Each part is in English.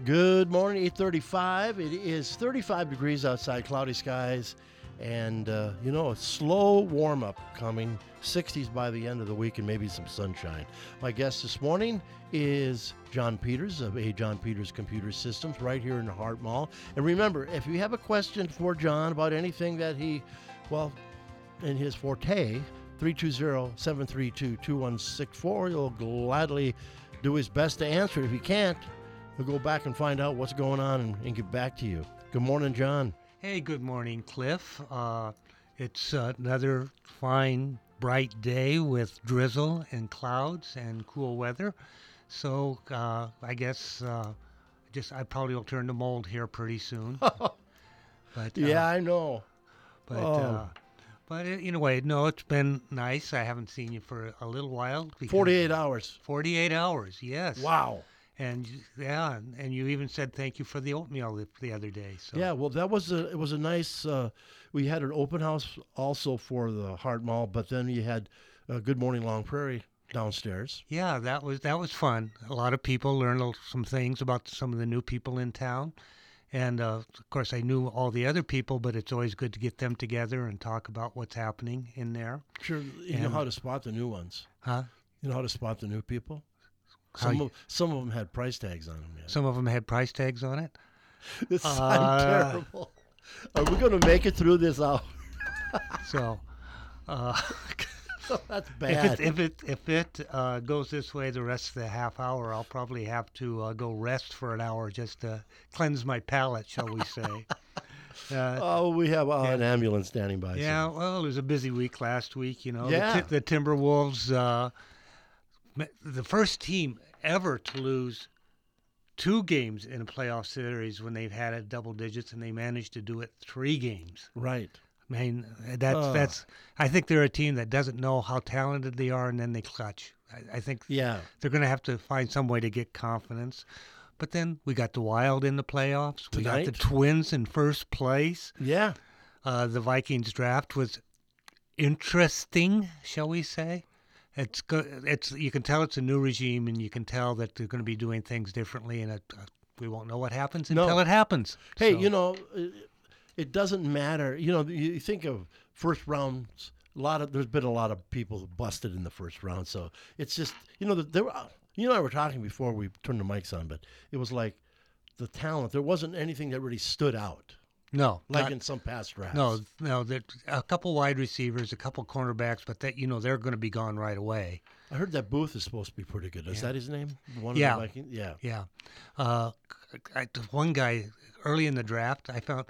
Good morning, 8:35. It is 35 degrees outside, cloudy skies, and a slow warm-up coming. 60s by the end of the week and maybe some sunshine. My guest this morning is John Peters of A. John Peters Computer Systems right here in the Hart Mall. And remember, if you have a question for John about anything that in his forte, 320-732-2164, he'll gladly do his best to answer it. If he can't, he'll go back and find out what's going on and get back to you. Good morning, John. Hey, good morning, Cliff. It's another fine, bright day with drizzle and clouds and cool weather. So I guess I probably will turn to mold here pretty soon. But Yeah, I know. But anyway, no, it's been nice. I haven't seen you for a little while. 48 hours. 48 hours, yes. Wow. And and you even said thank you for the oatmeal the other day. So. Yeah, well, it was a nice. We had an open house also for the Hart Mall, but then you had Good Morning Long Prairie downstairs. Yeah, that was fun. A lot of people learned some things about some of the new people in town, and of course I knew all the other people, but it's always good to get them together and talk about what's happening in there. Sure, you know how to spot the new ones. Huh? You know how to spot the new people. Some of them had price tags on them. Yeah. Some of them had price tags on it. This sounds terrible. Are we going to make it through this hour? So, So that's bad. if it goes this way the rest of the half hour, I'll probably have to go rest for an hour just to cleanse my palate, shall we say? We have an ambulance standing by. Yeah, so. well, it was a busy week last week. Yeah. The Timberwolves. The first team ever to lose 2 games in a playoff series when they've had it double digits, and they managed to do it 3 games. Right. I mean, that's. I think they're a team that doesn't know how talented they are, and then they clutch. I think they're going to have to find some way to get confidence. But then we got the Wild in the playoffs. Tonight? We got the Twins in first place. Yeah. The Vikings draft was interesting, shall we say? It's good. You can tell it's a new regime, and you can tell that they're going to be doing things differently, and we won't know what happens until it happens. Hey, So, it doesn't matter. You think of first rounds. There's been a lot of people who busted in the first round, so it's just there were. You and I were talking before we turned the mics on, but it was like the talent. There wasn't anything that really stood out. no, Like not- in some past drafts. no. There's a couple wide receivers, a couple cornerbacks, but they're going to be gone right away. I heard that Booth is supposed to be pretty good. Is that his name? One Yeah. of the Vikings? Yeah. Yeah, one guy early in the draft, I found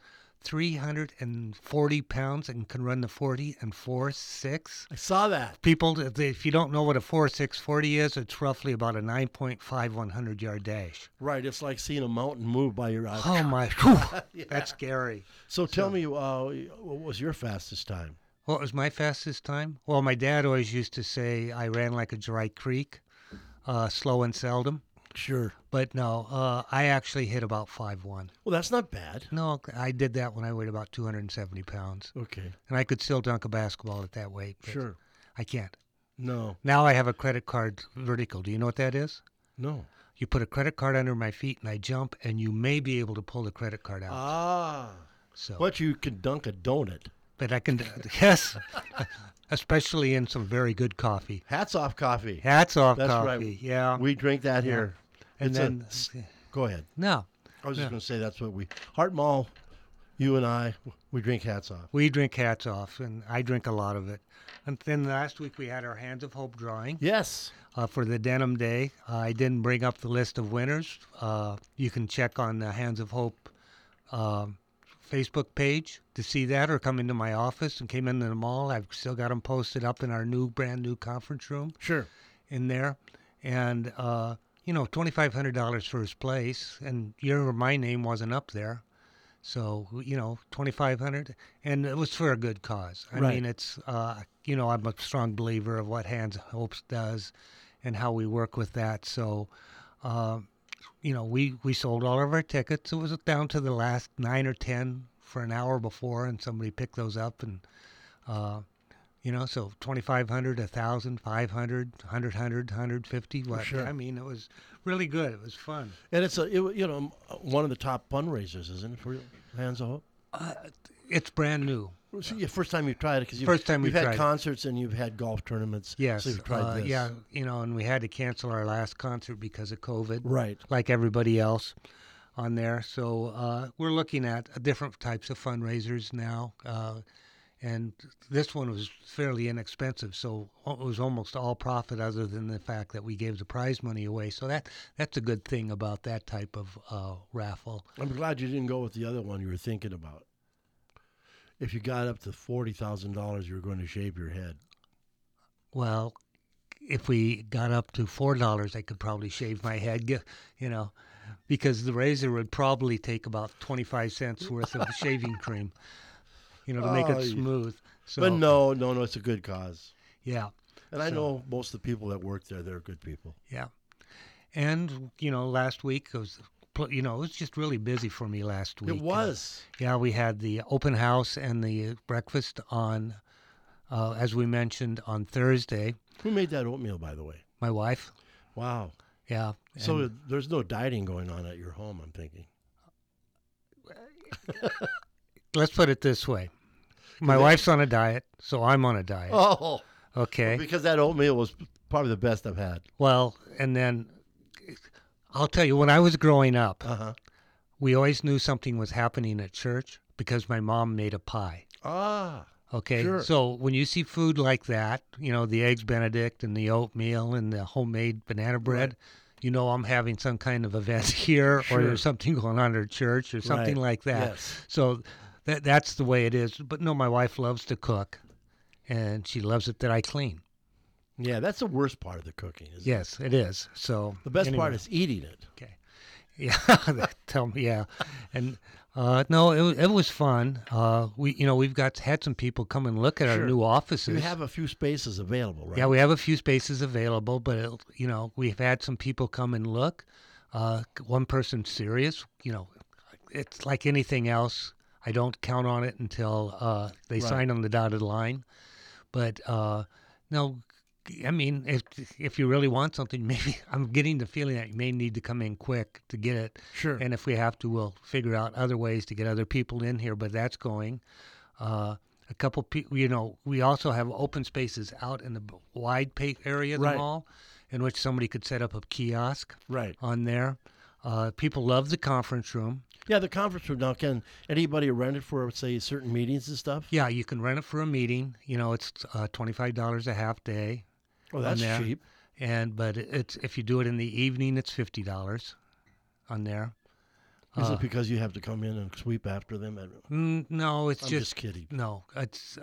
340 pounds and can run the 40 and 4.6. I saw that. People, if you don't know what a 4.6 40 is, it's roughly about a 9.5 100-yard dash. Right. It's like seeing a mountain move by your eyes. Oh my! Whew, That's scary. So tell me, what was your fastest time? What was my fastest time? Well, my dad always used to say I ran like a dry creek, slow and seldom. Sure. But no, I actually hit about 5.1. Well, that's not bad. No, I did that when I weighed about 270 pounds. Okay. And I could still dunk a basketball at that weight. But Sure. I can't. No. Now I have a credit card vertical. Do you know what that is? No. You put a credit card under my feet and I jump, and you may be able to pull the credit card out. Ah. So, But you can dunk a donut. but I can, yes, especially in some very good coffee. Hats off coffee. Hats off That's coffee. right. Yeah. We drink that here. And It's then, go ahead. no, I was just going to say that's what Hart Mall, you and I, we drink hats off. we drink hats off, and I drink a lot of it. And then last week we had our Hands of Hope drawing. Yes. For the Denim Day. I didn't bring up the list of winners. You can check on the Hands of Hope Facebook page to see that, or come into my office and came into the mall. I've still got them posted up in our brand new conference room Sure. in there. And, $2,500 first place, and my name wasn't up there. So, $2,500, and it was for a good cause. I Right. mean, it's, I'm a strong believer of what Hands of Hope does and how we work with that. So, we sold all of our tickets. It was down to the last 9 or 10 for an hour before, and somebody picked those up, and So 2,500, 1,000, 500, 150. What? sure. I mean, it was really good. It was fun. And it's one of the top fundraisers, isn't it, for Hands of Hope? It's brand new. So, yeah, first time you tried it because First time you've we had tried it. concerts and you've had golf tournaments. Yes. So you've tried this. Yeah, and we had to cancel our last concert because of COVID, Right. like everybody else on there. So we're looking at different types of fundraisers now. And this one was fairly inexpensive, so it was almost all profit other than the fact that we gave the prize money away. So that's a good thing about that type of raffle. I'm glad you didn't go with the other one you were thinking about. If you got up to $40,000, you were going to shave your head. Well, if we got up to $4, I could probably shave my head, because the razor would probably take about 25 cents worth of shaving cream, to make Oh, it smooth. So, But no, it's a good cause. yeah, And I So- know most of the people that work there, they're good people. yeah. And, last week it was just really busy for me last week. It was. Yeah, we had the open house and the breakfast on, as we mentioned, on Thursday. Who made that oatmeal, by the way? My wife. Wow. Yeah. So and- there's no dieting going on at your home, I'm thinking. let's put it this way. My wife's on a diet, so I'm on a diet. Oh, Okay. because that oatmeal was probably the best I've had. Well, and then I'll tell you, when I was growing up, Uh-huh. we always knew something was happening at church because my mom made a pie. Ah, Okay. Sure. So when you see food like that, the Eggs Benedict and the oatmeal and the homemade banana bread, I'm having some kind of event here or Sure. there's something going on at church or something Right. like that. Yes. So that's the way it is. But no, my wife loves to cook and she loves it that I clean. Yeah, that's the worst part of the cooking. Isn't it? Yes, it is. So The best part anyway. is eating it. Okay. Yeah. Tell me. Yeah. And no, it was fun. We've had some people come and look at our Sure. new offices. You have a few spaces available, right? Yeah, we have a few spaces available, but we've had some people come and look. One person serious. It's like anything else. I don't count on it until they Right. sign on the dotted line. But no, I mean, if you really want something, maybe I'm getting the feeling that you may need to come in quick to get it. Sure. And if we have to, we'll figure out other ways to get other people in here. But that's going. A couple people, we also have open spaces out in the wide area of the Right. mall, in which somebody could set up a kiosk Right. on there. People love the conference room. Yeah, the conference room. Now, can anybody rent it for, say, certain meetings and stuff? Yeah, you can rent it for a meeting. It's $25 a half day. Oh, that's there. cheap. But it's if you do it in the evening, it's $50 on there. Is it because you have to come in and sweep after them? No, it's I'm just just kidding. no. It's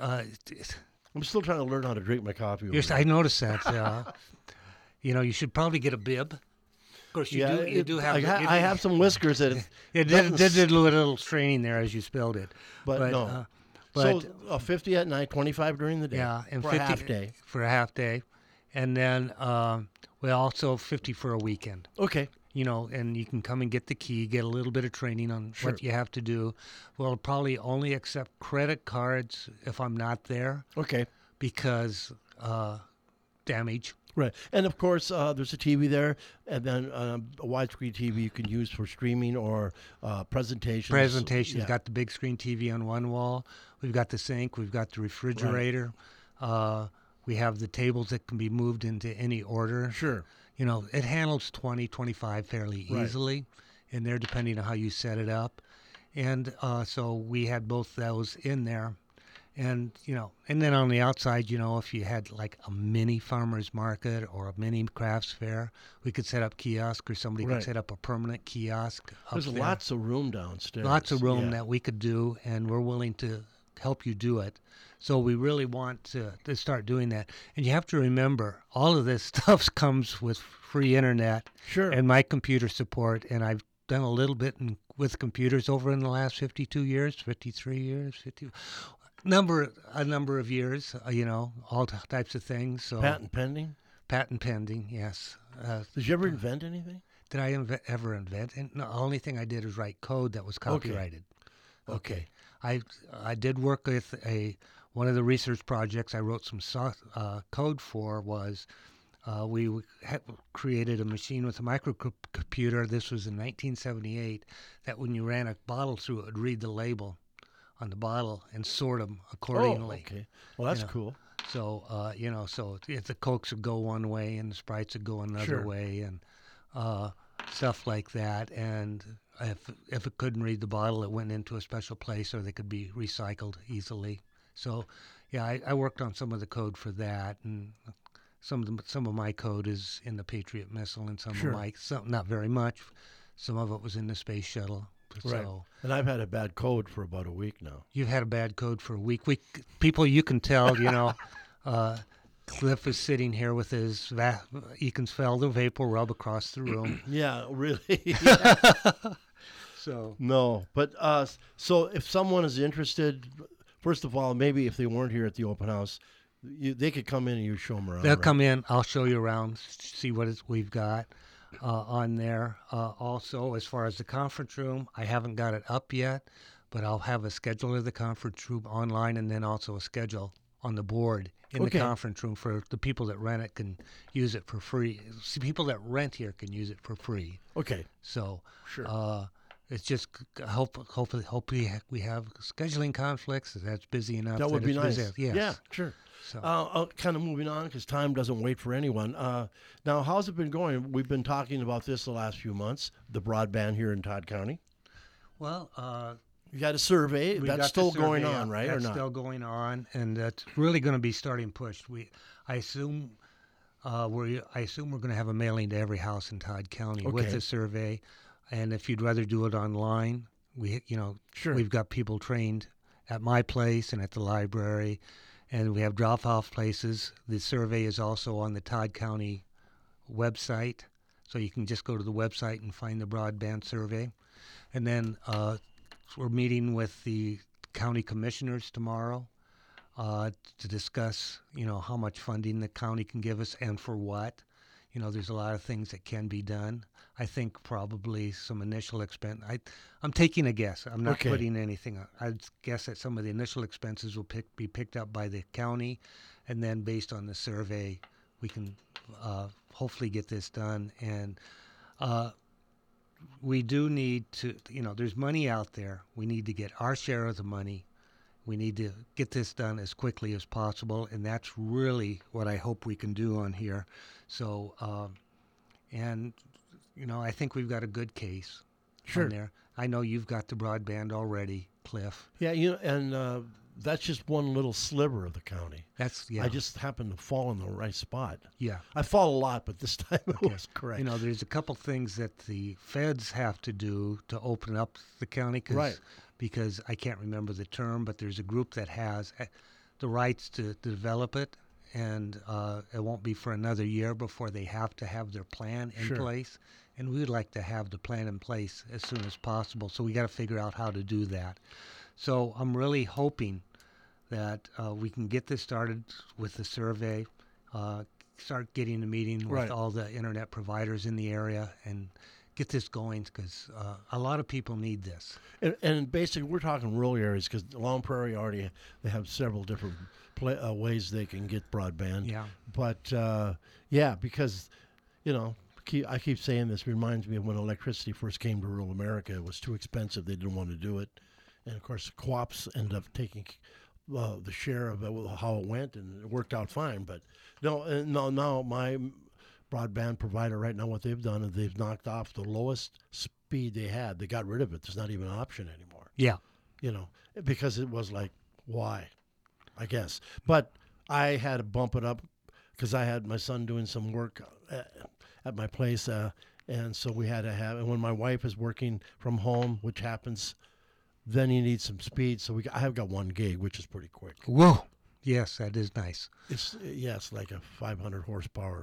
I'm still trying to learn how to drink my coffee. over yes, here. I noticed that. You should probably get a bib. Of course, you do. You do have. I have some whiskers that. It did a little straining there as you spelled it. But no. But So 50 at night, 25 during the day. yeah, and for 50 a half day. For a half day, and then we also 50 for a weekend. Okay. And you can come and get the key, get a little bit of training on Sure. what you have to do. We'll probably only accept credit cards if I'm not there Okay. because damage. Right. And of course, there's a TV there, and then a widescreen TV you can use for streaming or presentations. Presentations. Yeah. Got the big screen TV on one wall. We've got the sink. We've got the refrigerator. We have the tables that can be moved into any order. Sure. It handles 20, 25 fairly Right. easily in there, depending on how you set it up. And so we had both those in there. And, and then on the outside, if you had like a mini farmer's market or a mini crafts fair, we could set up kiosk or somebody Right. could set up a permanent kiosk up There's there. lots of room downstairs. Lots of room Yeah. that we could do, and we're willing to help you do it. So we really want to start doing that. And you have to remember, all of this stuff comes with free internet Sure. and my computer support. And I've done a little bit with computers over in the last 52 years, 53 years, a number of years, all types of things. So Patent pending. patent pending, yes. Did you ever invent anything? Did I ever invent? And no, the only thing I did was write code that was copyrighted. Okay. I did work with one of the research projects I wrote some code for was we created a machine with a microcomputer. This was in 1978. That when you ran a bottle through, it would read the label on the bottle and sort them accordingly. Oh, okay. Well, that's you know. cool. So so if the Cokes would go one way and the Sprites would go another Sure. way, and stuff like that. And if it couldn't read the bottle, it went into a special place, or they could be recycled easily. So, yeah, I worked on some of the code for that, and some of my code is in the Patriot missile, and Sure. not very much. Some of it was in the space shuttle. Right. So And I've had a bad code for about a week now. you've had a bad code for a week. People, you can tell, Cliff is sitting here with his Eakensfelder vapor rub across the room. Yeah, really. So No, but so if someone is interested, first of all, maybe if they weren't here at the open house, they could come in and you show them around. they'll right? come in. I'll show you around, see what we've got on there. Also, as far as the conference room, I haven't got it up yet, but I'll have a schedule of the conference room online, and then also a schedule on the board in Okay. the conference room for the people that rent it can use it for free. See, people that rent here can use it for free. Okay, So sure. it's just hopefully we have scheduling conflicts. That's busy enough. That would be it's nice. busy. Yes. Yeah, sure. So Kind of moving on because time doesn't wait for anyone. Now, how's it been going? We've been talking about this the last few months, the broadband here in Todd County. well. You got a survey. We That's got the still going survey on, out. right? That's or not? still going on, and that's really going to be starting pushed. I assume we're going to have a mailing to every house in Todd County with Okay. the survey. And if you'd rather do it online, Sure. we've got people trained at my place and at the library, and we have drop-off places. The survey is also on the Todd County website, so you can just go to the website and find the broadband survey. And then we're meeting with the county commissioners tomorrow to discuss, how much funding the county can give us and for what. There's a lot of things that can be done. I think probably some initial expense. I'm taking a guess. I'm not Okay. putting anything. I'd guess that some of the initial expenses will be picked up by the county, and then based on the survey, we can hopefully get this done. And we do need to, there's money out there. We need to get our share of the money. We need to get this done as quickly as possible, and that's really what I hope we can do on here. So, I think we've got a good case Sure. on there. I know you've got the broadband already, Cliff. Yeah, and that's just one little sliver of the county. Yeah. I just happened to fall in the right spot. yeah. I fall a lot, but this time it was correct. There's a couple things that the feds have to do to open up the county. Right. Because I can't remember the term, but there's a group that has the rights to develop it, and it won't be for another year before they have to have their plan in Sure. place. And we would like to have the plan in place as soon as possible. So we got to figure out how to do that. So I'm really hoping that we can get this started with the survey, start getting a meeting with Right. all the internet providers in the area, and get this going, because a lot of people need this. And basically, we're talking rural areas because Long Prairie already they have several different ways they can get broadband. Yeah. But because I keep saying this reminds me of when electricity first came to rural America. It was too expensive; they didn't want to do it, and of course, the co-ops ended up taking the share of it, how it went, and it worked out fine. But now my broadband provider right now, what they've done is they've knocked off the lowest speed they had. They got rid of it. There's not even an option anymore. Yeah. Because it was like, why? I guess. But I had to bump it up because I had my son doing some work at my place, and so we had to have. And when my wife is working from home, which happens, then you need some speed. So I have got 1 gig, which is pretty quick. Whoa. Yes, that is nice. It's like a 500 horsepower.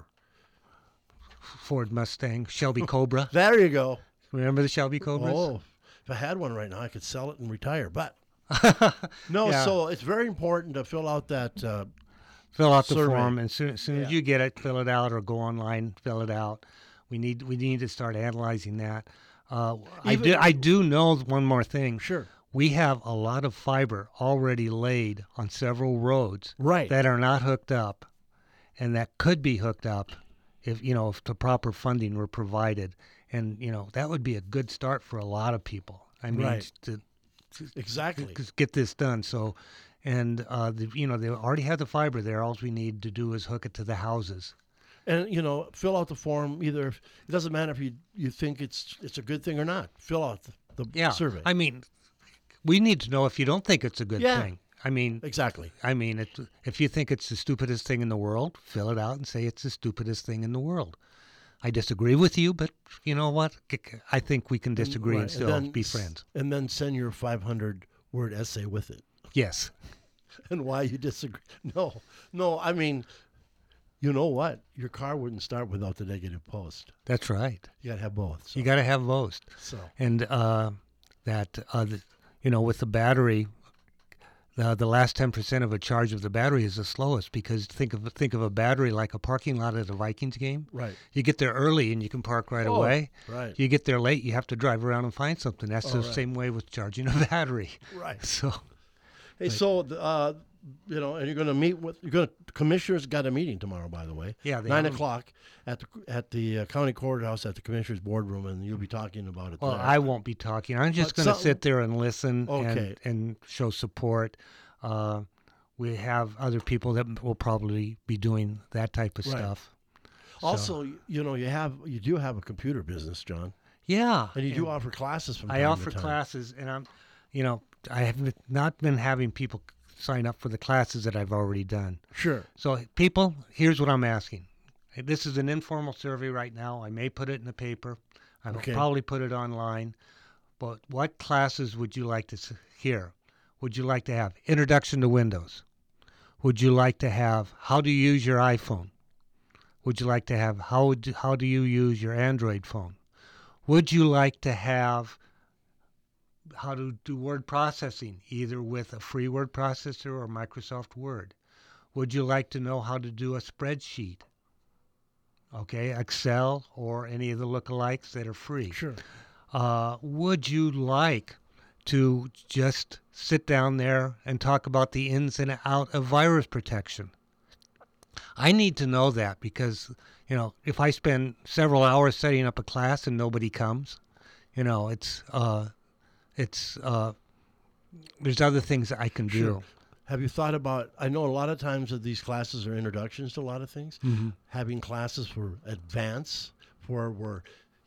Ford Mustang, Shelby Cobra. There you go. Remember the Shelby Cobras? Oh, if I had one right now, I could sell it and retire. But no, Yeah. so it's very important to fill out that. Fill out the survey. form, and soon as Yeah. you get it, fill it out, or go online, fill it out. We need to start analyzing that. Even- I do know one more thing. Sure. we have a lot of fiber already laid on several roads Right. that are not hooked up, and that could be hooked up if if the proper funding were provided. And that would be a good start for a lot of people. I mean, Right. to Exactly. get this done. So, and they already have the fiber there. All we need to do is hook it to the houses. And fill out the form. Either it doesn't matter if you think it's a good thing or not. Fill out the Yeah, survey. I mean, we need to know if you don't think it's a good Yeah. thing. I mean, Exactly. if you think it's the stupidest thing in the world, fill it out and say it's the stupidest thing in the world. I disagree with you, but you know what? I think we can disagree Right. and still then be friends. And then send your 500-word essay with it, Yes. and why you disagree. No. I mean, you know what? Your car wouldn't start without the negative post. That's right. You got to have both. So. You got to have both. So. And with the battery, the last 10% of a charge of the battery is the slowest, because think of a battery like a parking lot at a Vikings game. Right. You get there early and you can park right away. Right. You get there late, you have to drive around and find something. That's the right. same way with charging a battery. Right. So, Hey, so and you're going to meet with commissioners got a meeting tomorrow, by the way. Yeah, they 9:00 at the county courthouse at the commissioners boardroom, and you'll be talking about it. well, there. I won't be talking. I'm just But going to some- sit there and listen Okay. and show support. We have other people that will probably be doing that type of Right. stuff. So, Also, you do have a computer business, John, yeah, and you do offer classes from time I to offer time. classes, and I have not been having people sign up for the classes that I've already done. Sure. So, people, here's what I'm asking. This is an informal survey right now. I may put it in the paper. I'll Okay. probably put it online. But what classes would you like to hear? Would you like to have Introduction to Windows? Would you like to have How to Use Your iPhone? Would you like to have How do you use your Android phone? Would you like to have how to do word processing, either with a free word processor or Microsoft Word? Would you like to know how to do a spreadsheet? Okay, Excel or any of the lookalikes that are free. Sure. Would you like to just sit down there and talk about the ins and out of virus protection? I need to know that, because, if I spend several hours setting up a class and nobody comes, there's other things that I can do. Sure. Have you thought about? I know a lot of times that these classes are introductions to a lot of things. Mm-hmm. Having classes for advance, where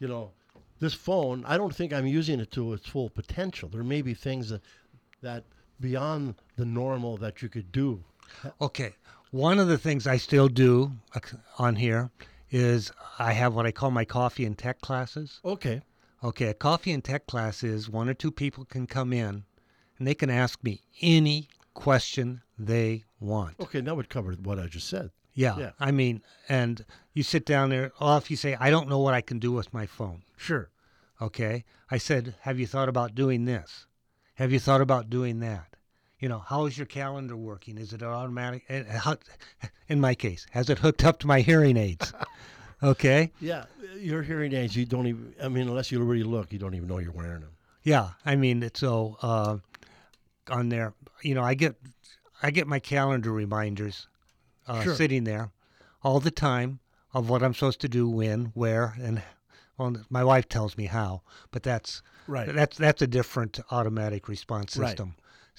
this phone, I don't think I'm using it to its full potential. There may be things that beyond the normal that you could do. Okay. One of the things I still do on here is I have what I call my coffee and tech classes. Okay. Okay, a coffee and tech class is 1 or 2 people can come in and they can ask me any question they want. Okay, that would cover what I just said. Yeah. Yeah. I mean, and you sit down there, if you say, I don't know what I can do with my phone. Sure. Okay. I said, have you thought about doing this? Have you thought about doing that? How is your calendar working? Is it automatic? In my case, has it hooked up to my hearing aids? Okay. Yeah, your hearing aids, you don't even, unless you really look, you don't even know you're wearing them. Yeah. I mean, so on there, I get my calendar reminders Sure. sitting there all the time of what I'm supposed to do, when, where, and my wife tells me how, but that's Right. a different automatic response Right. system.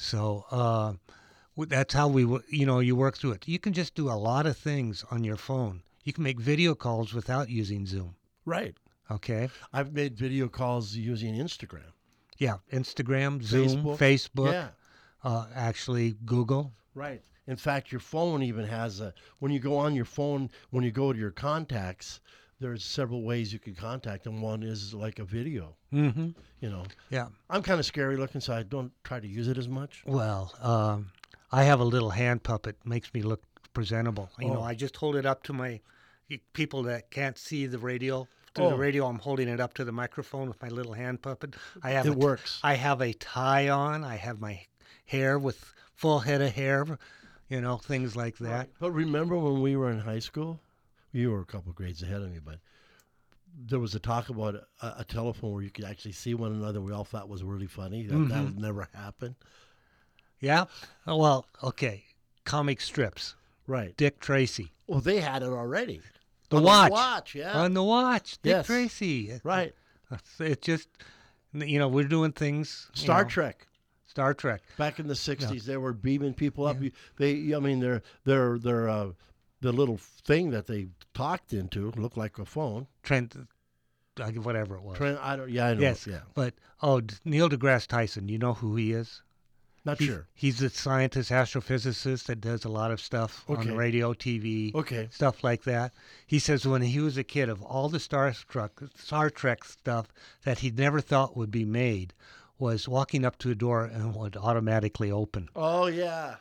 So that's how you work through it. You can just do a lot of things on your phone. You can make video calls without using Zoom. Right. Okay. I've made video calls using Instagram. Yeah. Instagram, Zoom, Facebook. Facebook, actually Google. Right. In fact, your phone even has when you go on your phone, when you go to your contacts, there's several ways you can contact them. One is like a video. Mm-hmm. Yeah. I'm kind of scary looking, so I don't try to use it as much. Well, I have a little hand puppet. Makes me look presentable. Oh. I just hold it up to my people that can't see the radio. Through the radio, I'm holding it up to the microphone with my little hand puppet. It works. I have a tie on. I have my hair with full head of hair, things like that. But remember when we were in high school? You were a couple grades ahead of me, but there was a talk about a telephone where you could actually see one another. We all thought was really funny. That would never happen. Yeah. Oh, well, okay. Comic strips. Right. Dick Tracy. Well, they had it already. The On watch. The watch, yeah. On the watch. Dick Yes. Tracy. Right. It just, we're doing things. Star Trek. Star Trek. Back in the 60s, they were beaming people up. They're the little thing that they talked into looked like a phone. Trent, whatever it was. I know. Yes. Yeah. But, Neil deGrasse Tyson, you know who he is? Not sure. He's a scientist, astrophysicist that does a lot of stuff on Okay. radio, TV, Okay. stuff like that. He says when he was a kid, of all the Star Trek stuff that he never thought would be made, was walking up to a door and would automatically open. Oh, yeah.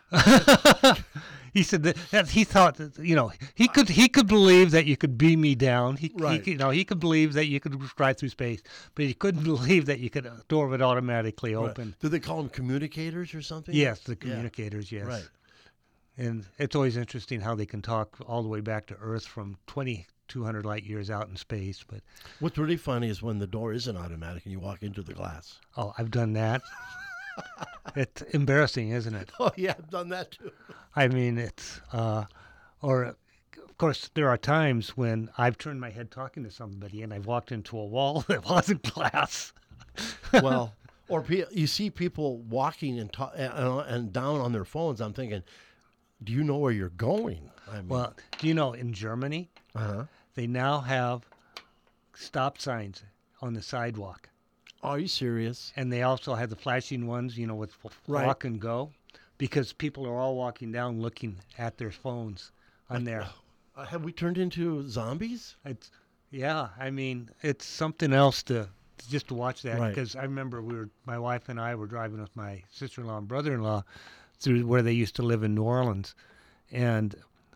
He said that he thought that, he could believe that you could beam me down. He could believe that you could drive through space, but he couldn't believe that a door would automatically open. Right. Do they call them communicators or something? Yes, the communicators. Yes. Right. And it's always interesting how they can talk all the way back to Earth from 2,200 light years out in space. But what's really funny is when the door isn't automatic and you walk into the glass. oh, I've done that. It's embarrassing, isn't it? Oh, yeah, I've done that too. I mean, it's or of course there are times when I've turned my head talking to somebody and I've walked into a wall that wasn't glass. Well, or you see people walking and down on their phones. I'm thinking, do you know where you're going? I mean, Well, do you know in Germany they now have stop signs on the sidewalk, are you serious? and they also have the flashing ones, with Right. walk and go, because people are all walking down looking at their phones on there. Have we turned into zombies? It's I mean, it's something else to watch that, Right. because I remember my wife and I were driving with my sister-in-law and brother-in-law through where they used to live in New Orleans, and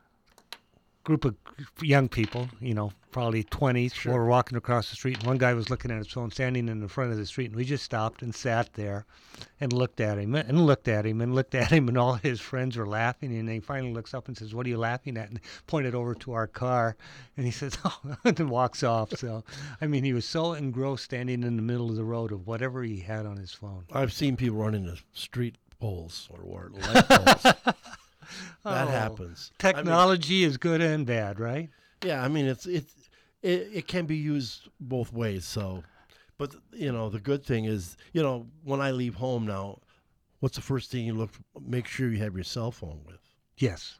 group of young people, probably 20s, were walking across the street, and one guy was looking at his phone standing in the front of the street, and we just stopped and sat there and looked at him and looked at him and looked at him, and all his friends were laughing, and he finally looks up and says, "What are you laughing at?" and pointed over to our car, and he says, "Oh," and walks off. So, I mean, he was so engrossed standing in the middle of the road of whatever he had on his phone. I've seen people run into street poles or light poles. That happens. Technology is good and bad, right? Yeah, I mean it can be used both ways. So, but the good thing is, when I leave home now, what's the first thing you make sure you have your cell phone with, Yes.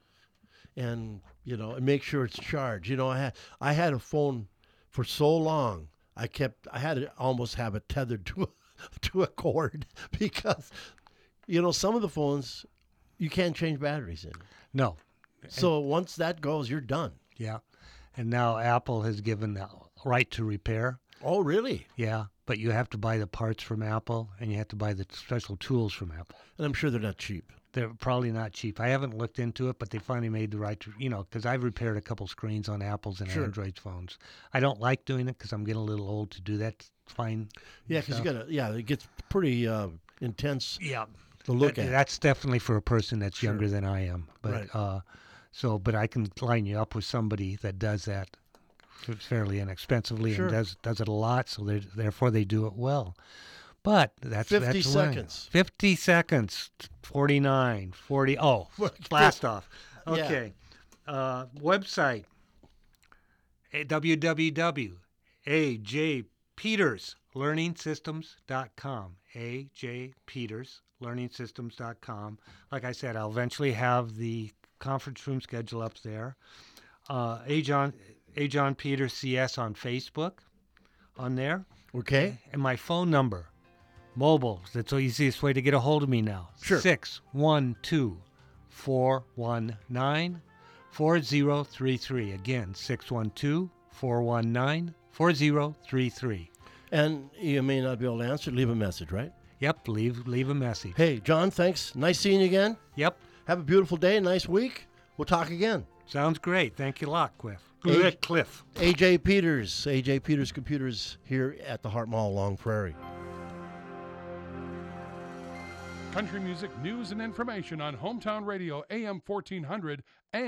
and and make sure it's charged. I had a phone for so long. I had to almost have it tethered to a cord because some of the phones you can't change batteries in. No. So once that goes, you're done. Yeah. And now Apple has given the right to repair. Oh, really? Yeah. But you have to buy the parts from Apple, and you have to buy the special tools from Apple. And I'm sure they're not cheap. They're probably not cheap. I haven't looked into it, but they finally made the right to, because I've repaired a couple screens on Apple's and Sure. Android phones. I don't like doing it because I'm getting a little old to do that fine. Yeah, because it gets pretty intense Yeah. to look at. That's definitely for a person that's Sure. younger than I am. But Right. but I can line you up with somebody that does that fairly inexpensively Sure. and does it a lot. So therefore they do it well. But that's 50 that's when- seconds. 50 seconds. 49, 40. Oh, blast off. Yeah. Okay. Website. www.ajpeterslearningsystems.com. ajpeterslearningsystems.com. Like I said, I'll eventually have the conference room schedule up there. John Peters CS on Facebook on there. Okay. And my phone number, mobile, that's the easiest way to get a hold of me now. Sure. 612-419-4033. Again, 612-419-4033. And you may not be able to answer. Leave a message, right? Yep, leave a message. Hey, John, thanks. Nice seeing you again. Yep, Have a beautiful day. Nice week. We'll talk again. sounds great. Thank you a lot, Cliff. Cliff. AJ Peters Computers here at the Hart Mall, Long Prairie. Country music news and information on Hometown Radio AM 1400